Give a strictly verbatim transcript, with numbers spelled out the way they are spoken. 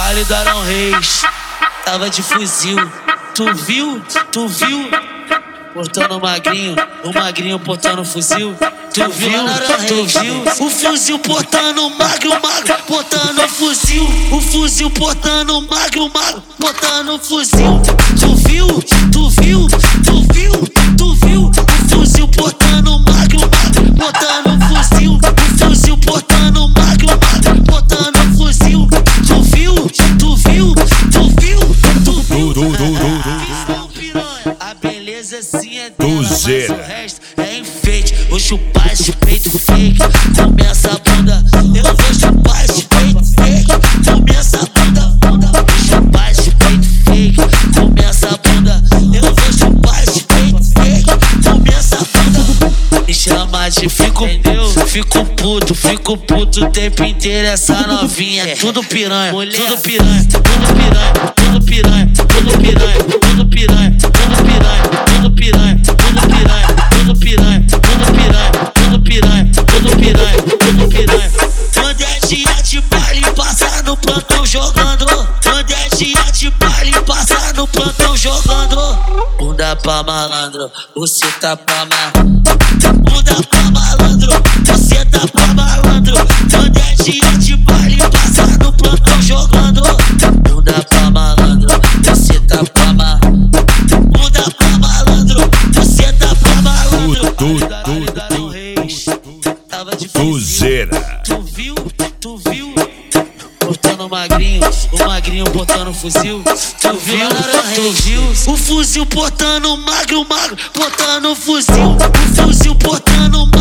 baile do Arão Reis, tava de fuzil. Tu viu? Tu viu? Portando o magrinho, o magrinho portando o fuzil. Tu viu? Tu viu? O fuzil portando o magro, o magro portando o fuzil. O fuzil portando o magro, o magro portando o fuzil. Tu viu? Tu viu? Tu viu? Tu viu? O fuzil portando o magro, o magro portando o fuzil. O fuzil portando o magro, o magro portando o fuzil. Tu viu? Tu viu? Tu viu? Tu viu? A beleza sim é dela, mas o resto é enfeite. Vou chupar esse peito fake, começa a bunda. Eu vou chupar esse peito fake, começa a bunda. Vou chupar esse peito fake, começa a bunda. Eu vou chupar esse peito fake, começa a bunda. Me chama de fico, fico puto, fico puto o tempo inteiro. Essa novinha é tudo piranha, tudo piranha, tudo piranha, tudo piranha, tudo piranha, tudo piranha, tudo piranha, tudo piranha, tudo piranha, tudo piranha, tudo piranha, tudo piranha, tudo piranha, tudo piranha. Quando é dia de baile, passa no plantão jogando. Quando é dia de baile, passa no plantão jogando. Bunda pra malandro, você tá pra malandro. Bunda pra malandro, você tá pra malandro. Quando é dia de baile, passa no plantão jogando. Bunda pra malandro, você tá pra malandro. Bunda pra malandro, você tá pra malandro. Tava de Tuzeira. Tu viu? Tu viu? Portando o magrinho, o magrinho portando o fuzil. Tu viu? Tu viu? O fuzil portando o magro, o magro portando o fuzil. O fuzil portando o